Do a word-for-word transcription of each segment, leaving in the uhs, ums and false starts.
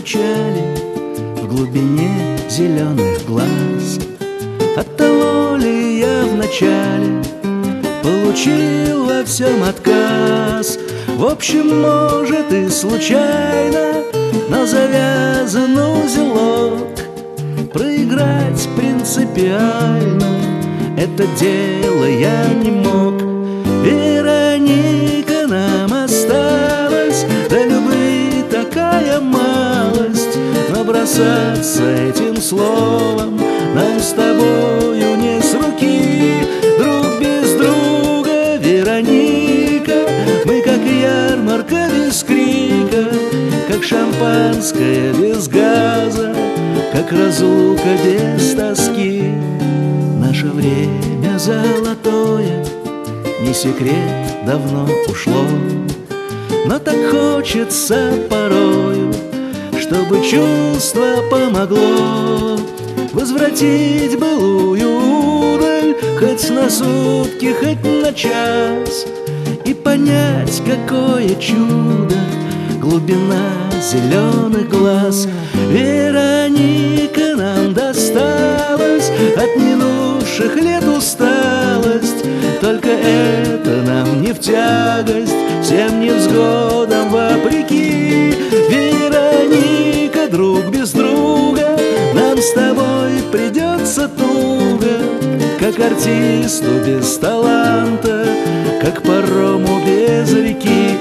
печали в глубине зеленых глаз. Оттого ли я вначале получил во всем отказ? В общем, может и случайно, но завязан узелок. Проиграть принципиально это дело я не мог. Вероника, нам осталась до любви такая малость, но бросаться этим словом нам с тобою не с руки. Друг без друга, Вероника, мы как ярмарка без крика, как шампанское без газа, как разлука без тоски. Наше время золотое, не секрет, давно ушло, но так хочется порою, чтобы чувство помогло возвратить былую удаль, хоть на сутки, хоть на час, и понять, какое чудо глубина зеленых глаз. Вероника, нам досталась от минувших лет усталость, только это нам не в тягость, всем невзгодам вопреки. Вероника, друг без друга, нам с тобой придется туго, как артисту без таланта, как парому без реки.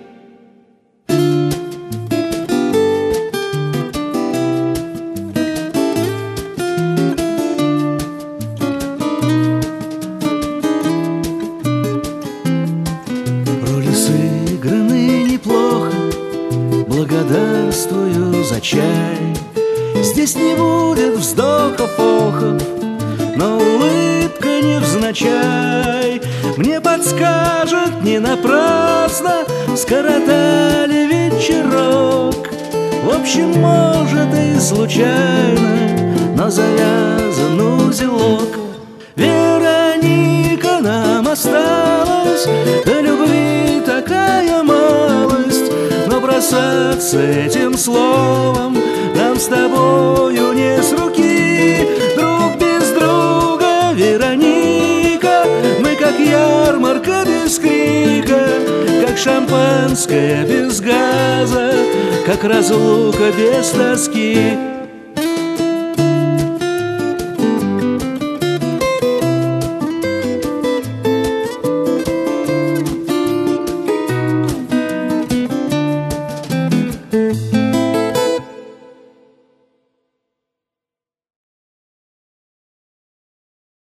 Сыграны неплохо, благодарствую за чай. Здесь не будет вздохов, охов, но улыбка невзначай мне подскажет, не напрасно скоротали вечерок. В общем, может и случайно, но завязан узелок. Вероника, нам осталась до любви такая малость, но бросаться этим словом нам с тобою не с руки. Друг без друга, Вероника, мы как ярмарка без крика, как шампанское без газа, как разлука без тоски.